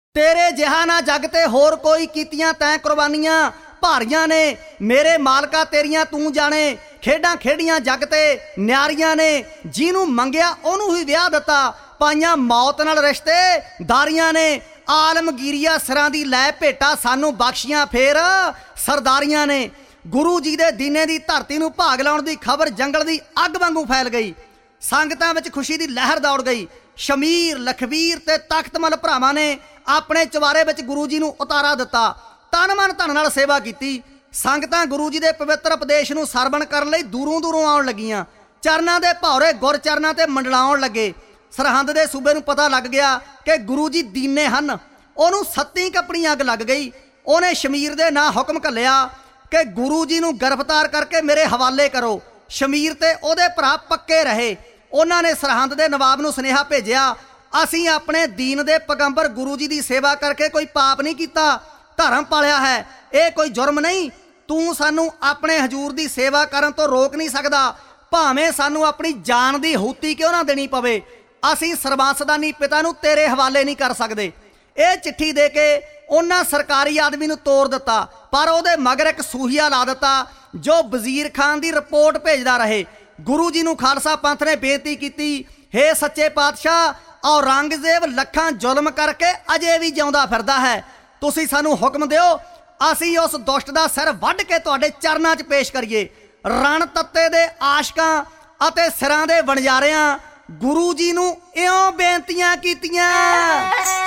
तेरे जिहा ना जग ते होर कोई कीतियां तैं कुर्बानियां भारियां ने मेरे मालका तेरियां तू जाने। खेडां खेडियां जग ते न्यारियां ने जिहनूं मंगिया ओनू ही विआह दिता। पाइयां मौत नाल रिश्ते दारियां ने आलमगीरिया सिरां दी लै भेटा सानू बख्शियां फेर सरदारियां ने। गुरु जी दे दीने दी धरती नूं भाग लाउण दी खबर जंगल दी अग वांगू फैल गई। संगतां विच खुशी दी लहर दौड़ गई। शमीर लखवीर ते तख्तमल भरावां ने अपने चवारे विच गुरु जी नूं उतारा दिता। तन मन धन नाल सेवा कीती। संगतां गुरु जी दे पवित्र उपदेश नूं सरवण करन लई दूरों दूरों आउण लगियां। चरनां दे भौरे गुर चरनां ते मंडलाउण लगे। सरहंद दे सूबे नूं पता लग गया कि गुरु जी दीने हन। ओनू सत्ती कपड़ी अग लग गई। ओने शमीर दे नां हुक्म घल्लिया कि गुरु जी नूं गिरफ्तार करके मेरे हवाले करो। शमीर ते ओदे भरा पक्के रहे। उन्हां ने सरहंद दे नवाब नूं सुनेहा भेजिया, असीं अपने दीन दे पैगंबर गुरु जी की सेवा करके कोई पाप नहीं किया, धर्म पालिया है, ये कोई जुर्म नहीं। तू सानू अपने हजूर की सेवा करन तो रोक नहीं सकदा, भावें सानू अपनी जान की हुती क्यों ना देनी पवे, असीं सर्वंसदानी पिता नूं तेरे हवाले नहीं कर सकते। ये चिट्ठी दे के उन्हां सरकारी आदमी नूं तोड़ दिता, पर उहदे मगर एक सूहिया ला दिता जो वजीर खान की रिपोर्ट भेजदा रहे। गुरु जी नूं खालसा पंथ ने बेनती की, हे सच्चे पातशाह, औरंगजेब लखां जुल्म करके अजे भी जिउंदा फिरदा है, तुसीं सानू हुक्म दिओ, असीं उस दुष्ट दा सिर वढ के तुहाडे चरनां 'च पेश करिए। रण तत्ते दे आशकां अते सिरां दे वणजारियां गुरु जी नूं इउं बेनतियां कीतियां।